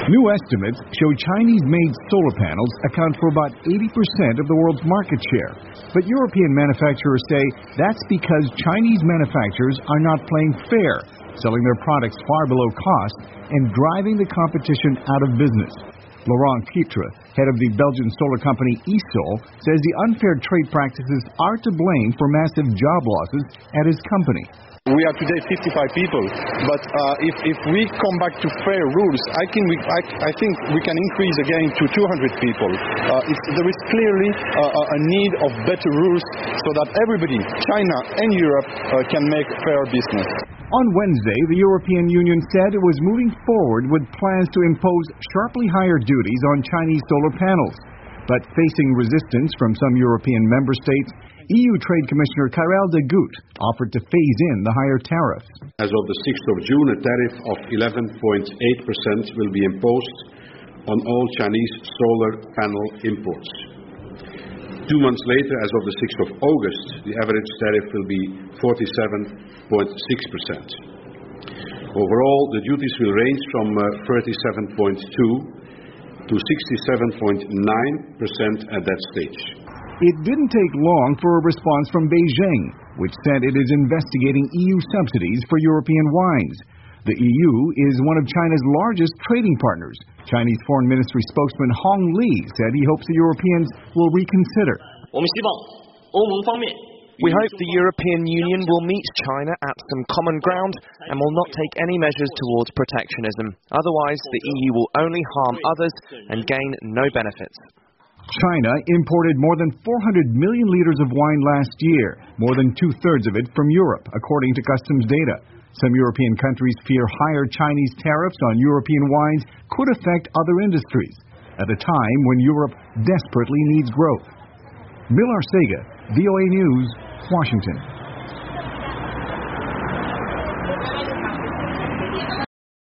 New estimates show Chinese-made solar panels account for about 80% of the world's market share. But European manufacturers say that's because Chinese manufacturers are not playing fair, selling their products far below cost and driving the competition out of business. Laurent Pitre, head of the Belgian solar company eSol, says the unfair trade practices are to blame for massive job losses at his company. We are today 55 people, but if we come back to fair rules, I think we can increase again to 200 people. There is clearly a need of better rules so that everybody, China and Europe, can make fair business. On Wednesday, the European Union said it was moving forward with plans to impose sharply higher duties on Chinese solar panels. But facing resistance from some European member states, EU Trade Commissioner Karel de Gucht offered to phase in the higher tariffs. As of the 6th of June, a tariff of 11.8% will be imposed on all Chinese solar panel imports. 2 months later, as of the 6th of August, the average tariff will be 47.6%. Overall, the duties will range from 37.2% to 67.9% at that stage. It didn't take long for a response from Beijing, which said it is investigating EU subsidies for European wines. The EU is one of China's largest trading partners. Chinese Foreign Ministry spokesman Hong Li said he hopes the Europeans will reconsider. We hope the European Union will meet China at some common ground and will not take any measures towards protectionism. Otherwise, the EU will only harm others and gain no benefits. China imported more than 400 million liters of wine last year, more than two-thirds of it from Europe, according to customs data. Some European countries fear higher Chinese tariffs on European wines could affect other industries, at a time when Europe desperately needs growth. Bill Arcega, VOA News, Washington.